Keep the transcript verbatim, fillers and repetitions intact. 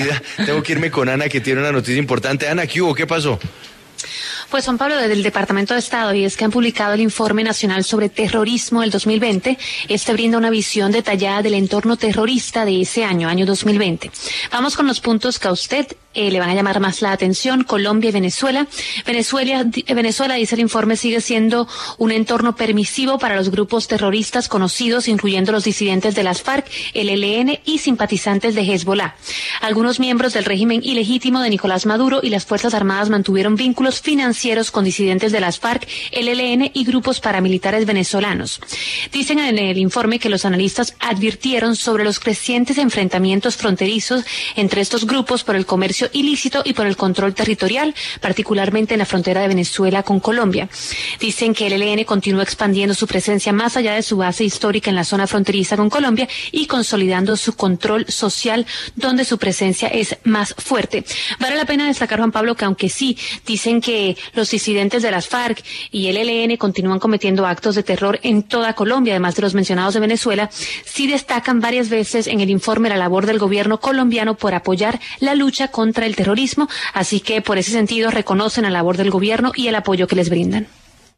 Tengo que irme con Ana, que tiene una noticia importante. Ana, ¿qué hubo? ¿Qué pasó? Pues Juan Pablo, desde el Departamento de Estado, y es que han publicado el Informe Nacional sobre Terrorismo del dos mil veinte. Este brinda una visión detallada del entorno terrorista de ese año, año dos mil veinte. Vamos con los puntos que a usted eh, le van a llamar más la atención. Colombia y Venezuela. Venezuela, Venezuela, dice el informe, sigue siendo un entorno permisivo para los grupos terroristas conocidos, incluyendo los disidentes de las FARC, el E L N y simpatizantes de Hezbollah. Algunos miembros del régimen ilegítimo de Nicolás Maduro y las Fuerzas Armadas mantuvieron vínculos financieros con disidentes de las FARC, el E L N y grupos paramilitares venezolanos. Dicen en el informe que los analistas advirtieron sobre los crecientes enfrentamientos fronterizos entre estos grupos por el comercio ilícito y por el control territorial, particularmente en la frontera de Venezuela con Colombia. Dicen que el E L N continúa expandiendo su presencia más allá de su base histórica en la zona fronteriza con Colombia y consolidando su control social, donde su presencia es más fuerte. Vale la pena destacar, Juan Pablo, que aunque sí dicen que los disidentes de las FARC y el E L N continúan cometiendo actos de terror en toda Colombia, además de los mencionados de Venezuela, sí destacan varias veces en el informe la labor del gobierno colombiano por apoyar la lucha contra el terrorismo, así que por ese sentido reconocen la labor del gobierno y el apoyo que les brindan.